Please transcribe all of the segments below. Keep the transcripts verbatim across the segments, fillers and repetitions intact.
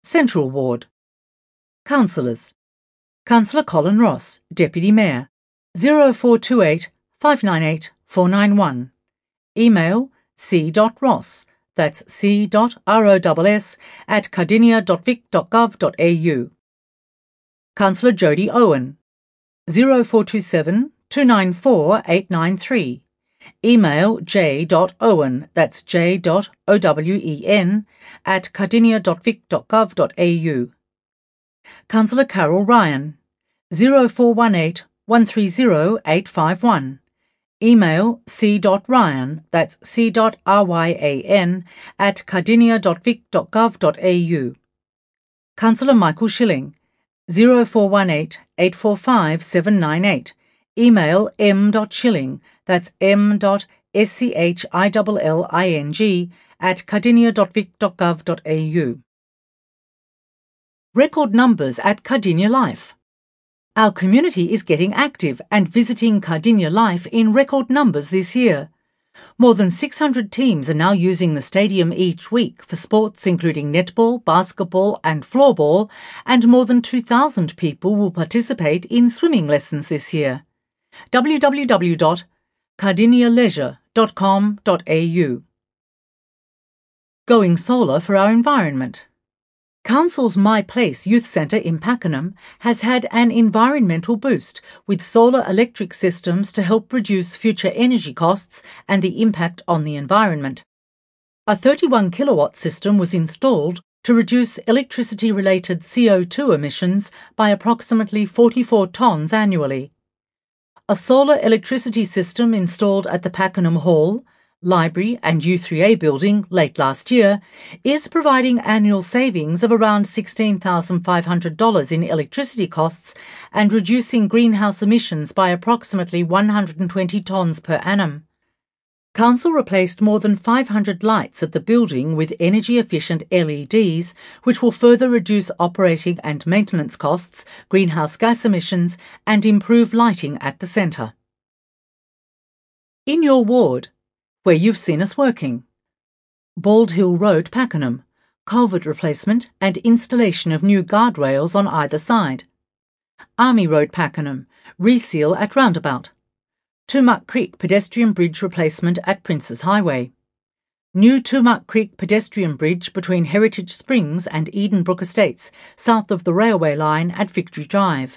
Central Ward. Councillors. Councillor Colin Ross, Deputy Mayor, zero four two eight, five nine eight, four nine one. Email c.ross, that's c.ross, at cardinia dot vic dot gov dot a u. Councillor Jodie Owen, zero four two seven, two nine four, eight nine three. Email j.owen, that's j.owen, at cardinia dot vic dot gov dot a u. Councillor Carol Ryan, zero four one eight, one three zero, eight five one. Email c.ryan, that's c.ryan, at cardinia dot vic dot gov dot a u. Councillor Michael Schilling, zero four one eight, eight four five, seven nine eight. Email m.schilling, that's m.schilling, at cardinia dot vic dot gov dot a u. Record numbers at Cardinia Life. Our community is getting active and visiting Cardinia Life in record numbers this year. More than six hundred teams are now using the stadium each week for sports including netball, basketball and floorball, and more than two thousand people will participate in swimming lessons this year. w w w dot cardinia leisure dot com dot a u. Going solar for our environment. Council's My Place Youth Centre in Pakenham has had an environmental boost with solar electric systems to help reduce future energy costs and the impact on the environment. A thirty-one kilowatt system was installed to reduce electricity-related C O two emissions by approximately forty-four tonnes annually. A solar electricity system installed at the Pakenham Hall, Library and U three A building late last year is providing annual savings of around sixteen thousand five hundred dollars in electricity costs and reducing greenhouse emissions by approximately one hundred twenty tonnes per annum. Council replaced more than five hundred lights at the building with energy-efficient L E Ds, which will further reduce operating and maintenance costs, greenhouse gas emissions and improve lighting at the centre. In your ward, where you've seen us working. Bald Hill Road, Pakenham, culvert replacement and installation of new guardrails on either side. Army Road, Pakenham, reseal at roundabout. Toomuck Creek pedestrian bridge replacement at Princes Highway. New Toomuck Creek pedestrian bridge between Heritage Springs and Edenbrook Estates, south of the railway line at Victory Drive.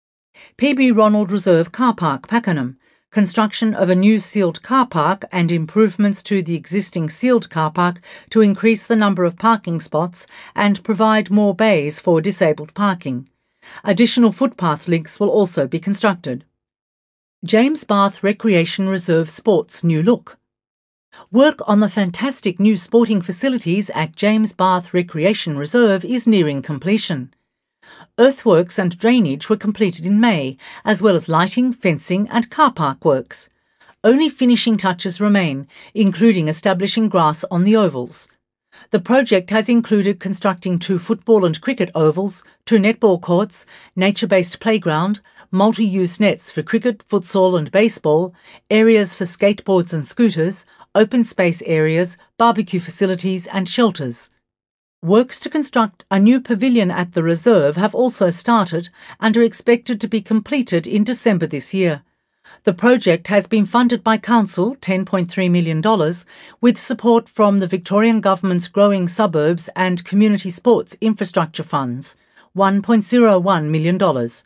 P B Ronald Reserve Car Park, Pakenham, construction of a new sealed car park and improvements to the existing sealed car park to increase the number of parking spots and provide more bays for disabled parking. Additional footpath links will also be constructed. James Bath Recreation Reserve Sports new look. Work on the fantastic new sporting facilities at James Bath Recreation Reserve is nearing completion. Earthworks and drainage were completed in May, as well as lighting, fencing and car park works. Only finishing touches remain, including establishing grass on the ovals. The project has included constructing two football and cricket ovals, two netball courts, nature-based playground, multi-use nets for cricket, futsal and baseball, areas for skateboards and scooters, open space areas, barbecue facilities and shelters. Works to construct a new pavilion at the reserve have also started and are expected to be completed in December this year. The project has been funded by Council ten point three million dollars with support from the Victorian Government's Growing Suburbs and Community Sports Infrastructure Funds, one point zero one million dollars.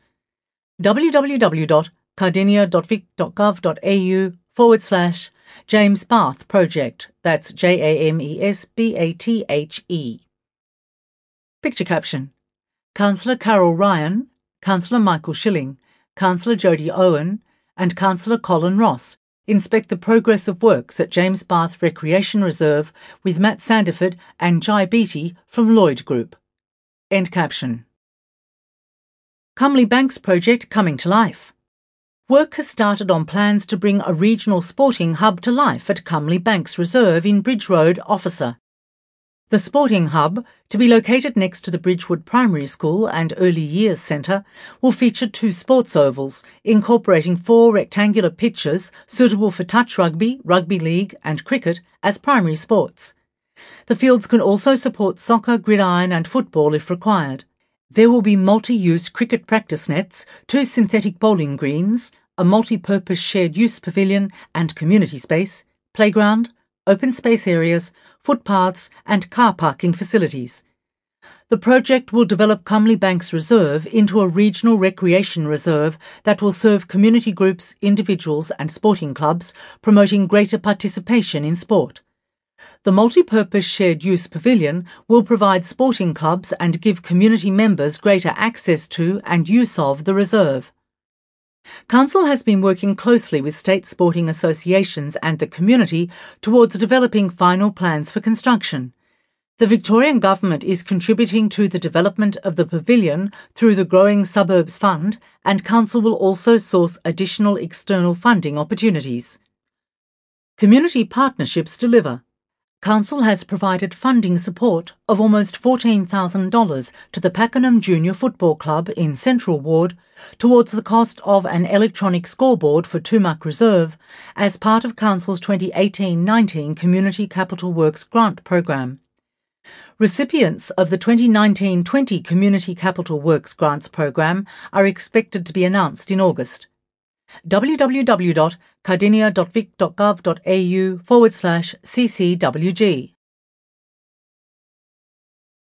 w w w dot cardinia dot vic dot gov dot a u forward slash James Bath Project, that's J A M E S B A T H E. Picture caption. Councillor Carol Ryan, Councillor Michael Schilling, Councillor Jodie Owen and Councillor Colin Ross inspect the progress of works at James Bath Recreation Reserve with Matt Sandiford and Jai Beattie from Lloyd Group. End caption. Cumley Banks project coming to life. Work has started on plans to bring a regional sporting hub to life at Cumley Banks Reserve in Bridge Road, Officer. The sporting hub, to be located next to the Bridgewood Primary School and Early Years Centre, will feature two sports ovals, incorporating four rectangular pitches suitable for touch rugby, rugby league and cricket as primary sports. The fields can also support soccer, gridiron and football if required. There will be multi-use cricket practice nets, two synthetic bowling greens, a multi-purpose shared use pavilion and community space, playground, open space areas, footpaths and car parking facilities. The project will develop Cumley Banks Reserve into a regional recreation reserve that will serve community groups, individuals and sporting clubs, promoting greater participation in sport. The multi-purpose shared use pavilion will provide sporting clubs and give community members greater access to and use of the reserve. Council has been working closely with state sporting associations and the community towards developing final plans for construction. The Victorian Government is contributing to the development of the pavilion through the Growing Suburbs Fund, and Council will also source additional external funding opportunities. Community partnerships deliver. Council has provided funding support of almost fourteen thousand dollars to the Pakenham Junior Football Club in Central Ward towards the cost of an electronic scoreboard for Tumac Reserve as part of Council's twenty eighteen nineteen Community Capital Works grant program. Recipients of the twenty nineteen twenty Community Capital Works Grants program are expected to be announced in August. w w w dot cardinia dot vic dot gov dot a u forward slash C C W G